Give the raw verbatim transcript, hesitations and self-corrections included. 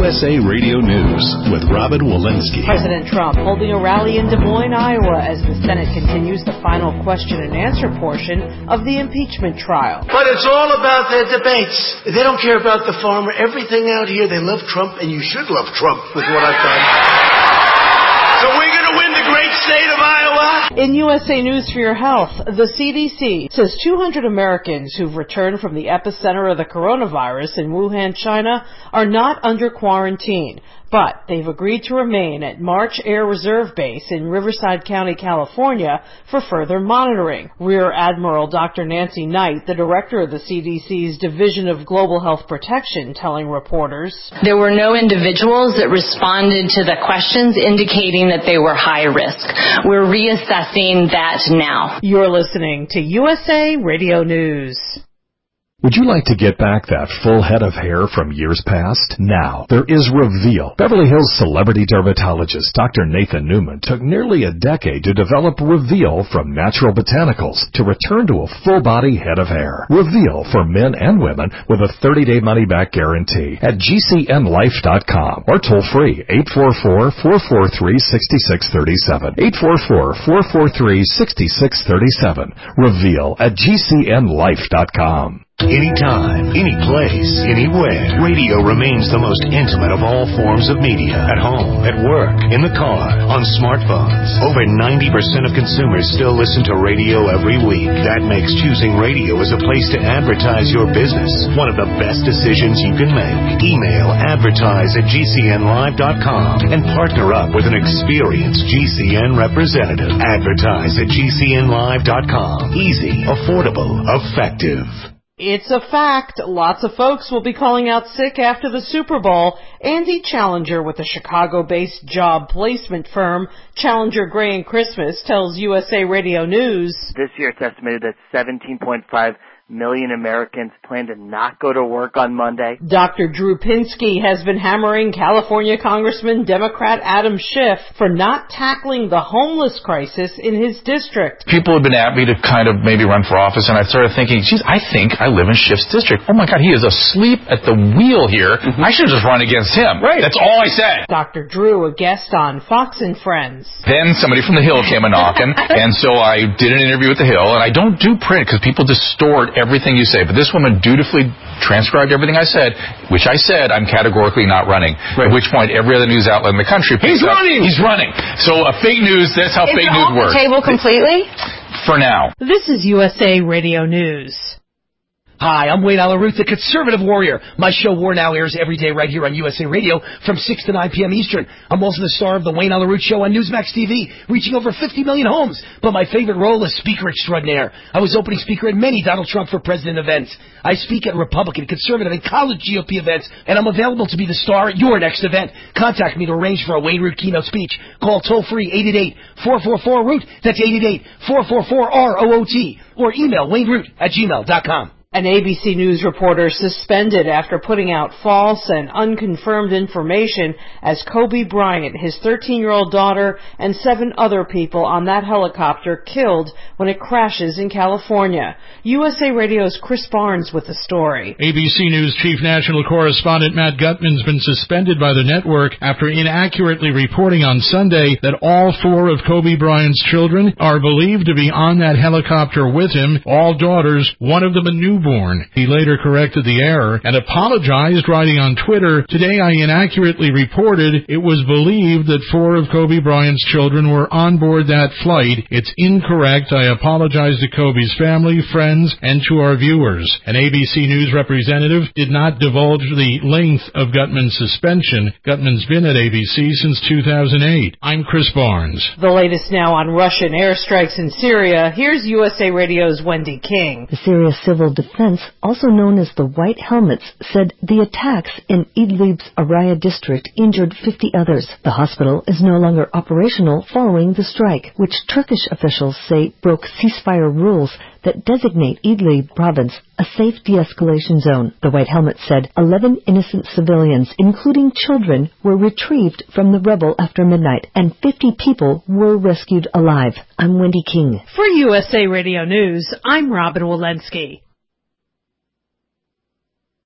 S A Radio News with Robin Walensky. President Trump holding a rally in Des Moines, Iowa, as the Senate continues the final question and answer portion of the impeachment trial. But it's all about their debates. They don't care about the farmer. Everything out here, they love Trump, and you should love Trump with what I've done. So we're going to win the great state of Iowa. In U S A News for Your Health, the C D C says two hundred Americans who've returned from the epicenter of the coronavirus in Wuhan, China, are not under quarantine. But they've agreed to remain at March Air Reserve Base in Riverside County, California, for further monitoring. Rear Admiral Doctor Nancy Knight, the director of the C D C's Division of Global Health Protection, telling reporters, "There were no individuals that responded to the questions indicating that they were high risk. We're reassessing that now." You're listening to U S A Radio News. Would you like to get back that full head of hair from years past? Now, there is Reveal. Beverly Hills celebrity dermatologist Doctor Nathan Newman took nearly a decade to develop Reveal from natural botanicals to return to a full-body head of hair. Reveal for men and women with a thirty-day money-back guarantee at G C N life dot com or toll-free eight four four, four four three, six six three seven. eight four four, four four three, six six three seven. Reveal at G C N life dot com. Anytime, any place, anywhere, radio remains the most intimate of all forms of media. At home, at work, in the car, on smartphones. Over ninety percent of consumers still listen to radio every week. That makes choosing radio as a place to advertise your business one of the best decisions you can make. Email advertise at G C N live dot com and partner up with an experienced G C N representative. Advertise at G C N live dot com. Easy, affordable, effective. It's a fact. Lots of folks will be calling out sick after the Super Bowl. Andy Challenger with the Chicago-based job placement firm Challenger Gray and Christmas tells U S A Radio News. This year it's estimated that seventeen point five million Americans plan to not go to work on Monday. Doctor Drew Pinsky has been hammering California Congressman Democrat Adam Schiff for not tackling the homeless crisis in his district. People have been at me to kind of maybe run for office, and I started thinking, geez, I think I live in Schiff's district. Oh my God, he is asleep at the wheel here. Mm-hmm. I should just run against him. Right. That's all I said. Doctor Drew, a guest on Fox and Friends. Then somebody from the Hill came a knocking, and so I did an interview with the Hill, and I don't do print because people distort everything you say, but this woman dutifully transcribed everything I said, which I said I'm categorically not running. Right. At which point, every other news outlet in the country He's up, running! He's running. So uh, fake news, that's how Is fake it news off works. The table completely? For now. This is U S A Radio News. Hi, I'm Wayne Allyn Root, the Conservative Warrior. My show War Now airs every day right here on U S A Radio from six to nine p.m. Eastern. I'm also the star of the Wayne Allyn Root Show on Newsmax T V, reaching over fifty million homes. But my favorite role is Speaker Extraordinaire. I was opening speaker at many Donald Trump for President events. I speak at Republican, Conservative, and college G O P events, and I'm available to be the star at your next event. Contact me to arrange for a Wayne Root keynote speech. Call toll-free eight eight eight, four four four, root. That's eight eight eight, four four four, R O O T. Or email wayneroot at gmail dot com. An A B C News reporter suspended after putting out false and unconfirmed information as Kobe Bryant, his thirteen-year-old daughter, and seven other people on that helicopter killed when it crashes in California. U S A Radio's Chris Barnes with the story. A B C News chief national correspondent Matt Gutman's been suspended by the network after inaccurately reporting on Sunday that all four of Kobe Bryant's children are believed to be on that helicopter with him, all daughters, one of them a newborn. He later corrected the error and apologized, writing on Twitter, "Today I inaccurately reported it was believed that four of Kobe Bryant's children were on board that flight. It's incorrect. I apologize to Kobe's family, friends, and to our viewers." An A B C News representative did not divulge the length of Gutman's suspension. Gutman's been at A B C since two thousand eight. I'm Chris Barnes. The latest now on Russian airstrikes in Syria. Here's U S A Radio's Wendy King. The Syria Civil Defense, also known as the White Helmets, said the attacks in Idlib's Araya district injured fifty others. The hospital is no longer operational following the strike, which Turkish officials say broke ceasefire rules that designate Idlib province a safe de-escalation zone. The White Helmet said eleven innocent civilians, including children, were retrieved from the rebel after midnight, and fifty people were rescued alive. I'm Wendy King. For U S A Radio News, I'm Robin Walensky.